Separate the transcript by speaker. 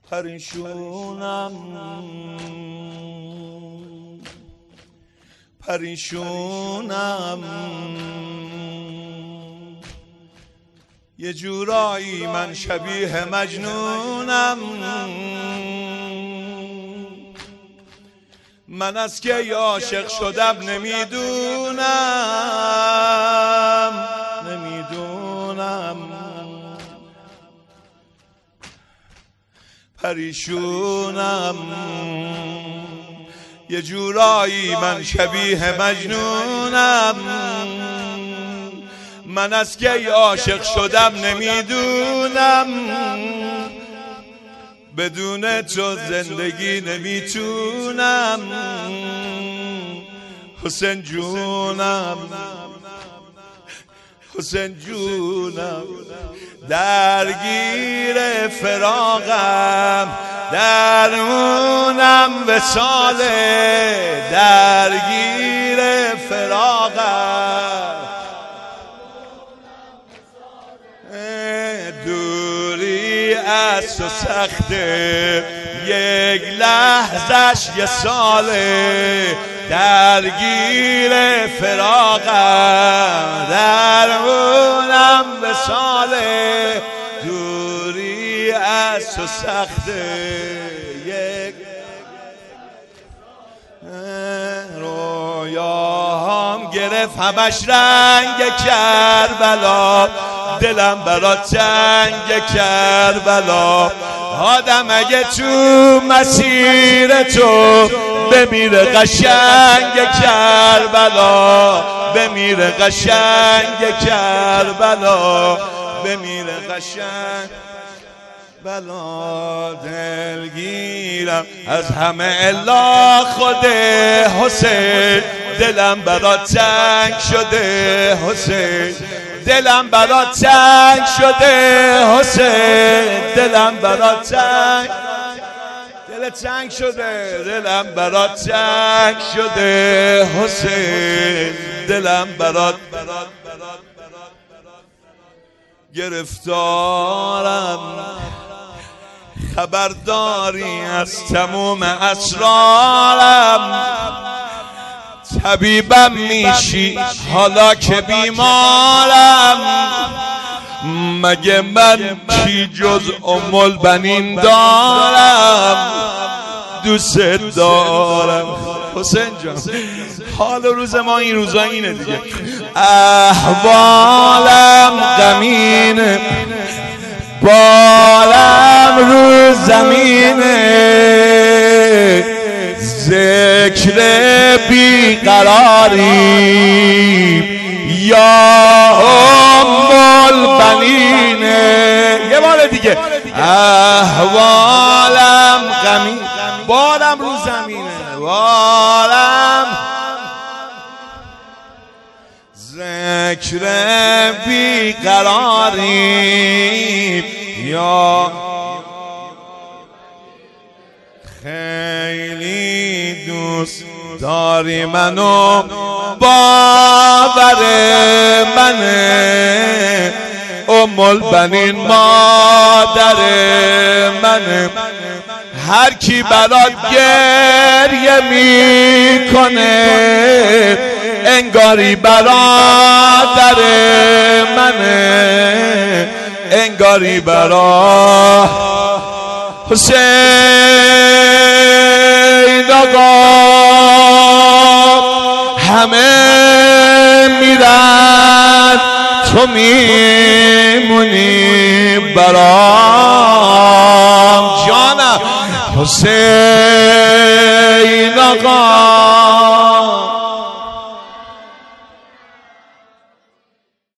Speaker 1: پریشونم پریشونم یه جورایی من شبیه مجنونم من از که عاشق شدم نمیدونم پریشونم یه جورایی من شبیه مجنونم من از که عاشق شدم نمیدونم بدون تو زندگی نمیتونم حسین جونم حسین جونم درگیر فراقم درمونم وصاله درگیر فراقم دوری از تو سخته یک لحظش یه ساله درگیر فراقم درمونم وصاله دوری از تو سخته یک رویاهام گرفت همش رنگ کربلا دلم برات تنگ کربلا آدم اگه تو مسیر تو بمیره قشنگ کربلا بمیره قشنگ کربلا بمیره قشنگ بلا دلگیرم از همه الا خود حسین دلم برات تنگ شده حسین دلم برات تنگ شده حسین دلم برات تنگ دل تنگ شده دلم برات تنگ شده حسین دلم برات گرفتارم خبرداری از تموم اسرارم طبیبم میشی حالا که بیمارم مگه من کی جز ام البنین دارم دوست دارم حسین جان حال روز ما این روزا اینه دیگه احوالم غمینه بالم رو زمینه ذکر بیقراری یا ام البنینه یه بار دیگه احوالم غمین بالم رو زمینه بالم ذکر بیقراری یا خیلی دوست داری منو باور منه ام البنین مادر منه هر کی برات گریه میکنه انگاری برادر منه انگاری برا حسین آقا همه میرن تو میمونی برام جانم حسین آقا